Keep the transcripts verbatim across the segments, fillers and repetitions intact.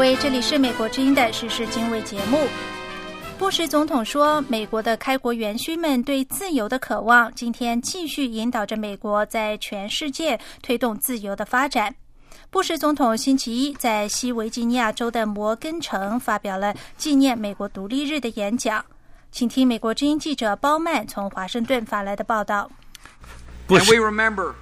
位，这里是美国之音的时事经纬节目。布什总统说，美国的开国元勋们对自由的渴望，今天继续引导着美国在全世界推动自由的发展。布什总统星期一在西维吉尼亚州的摩根城发表了纪念美国独立日的演讲。请听美国之音记者包曼从华盛顿发来的报道。 And we remember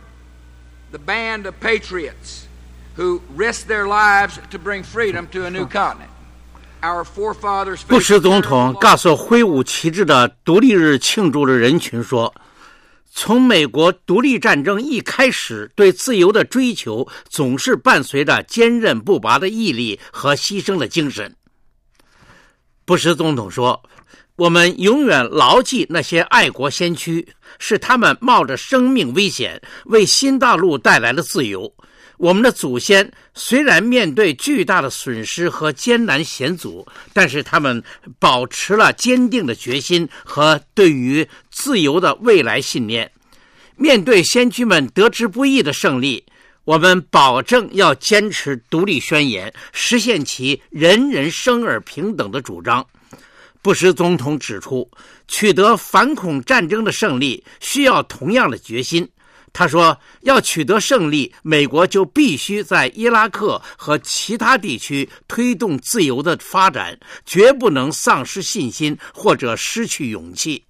the band of patriots who risked their lives to bring freedom to a new continent. Our forefathers. 布什总统告诉挥舞旗帜的独立日庆祝的人群说，从美国独立战争一开始，对自由的追求总是伴随着坚韧不拔的毅力和牺牲的精神。布什总统说，我们永远牢记那些爱国先驱，是他们冒着生命危险为新大陆带来了自由。我们的祖先虽然面对巨大的损失和艰难险阻，但是他们保持了坚定的决心和对于自由的未来信念。面对先驱们得之不易的胜利，我们保证要坚持独立宣言，实现其人人生而平等的主张。布什总统指出，取得反恐战争的胜利需要同样的决心。他说，要取得胜利，美国就必须在伊拉克和其他地区推动自由的发展，绝不能丧失信心或者失去勇气。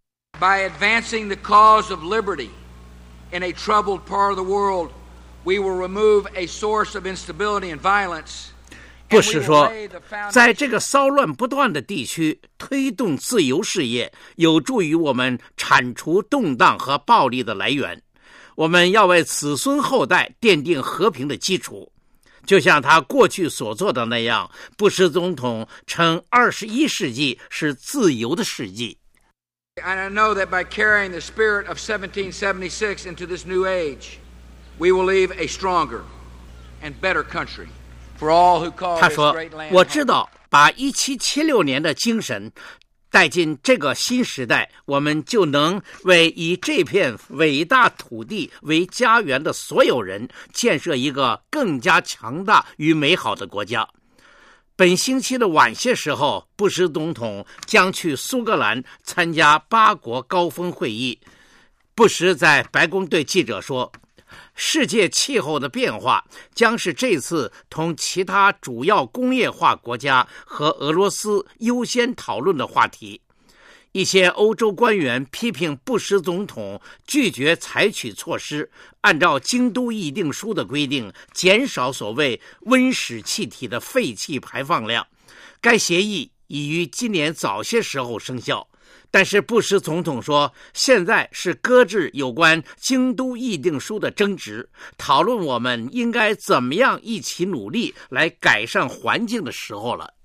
By advancing the cause of liberty in a troubled part of the world, we will remove a source of instability and violence. 布什说，在这个骚乱不断的地区推动自由事业，有助于我们铲除动荡和暴力的来源。我们要为子孙后代奠定和平的基础，就像他过去所做的那样。布什总统称二十一世纪是自由的世纪。 And I know that by carrying the spirit of seventeen seventy-six into this new age, we will leave a stronger and better country. 他说，我知道把一七七六年的精神带进这个新时代，我们就能为以这片伟大土地为家园的所有人建设一个更加强大与美好的国家。本星期的晚些时候，布什总统将去苏格兰参加八国高峰会议。布什在白宫对记者说，世界气候的变化将是这次同其他主要工业化国家和俄罗斯优先讨论的话题。一些欧洲官员批评布什总统拒绝采取措施，按照京都议定书的规定减少所谓温室气体的废气排放量。该协议已于今年早些时候生效。但是布什总统说，现在是搁置有关京都议定书的争执，讨论我们应该怎么样一起努力来改善环境的时候了。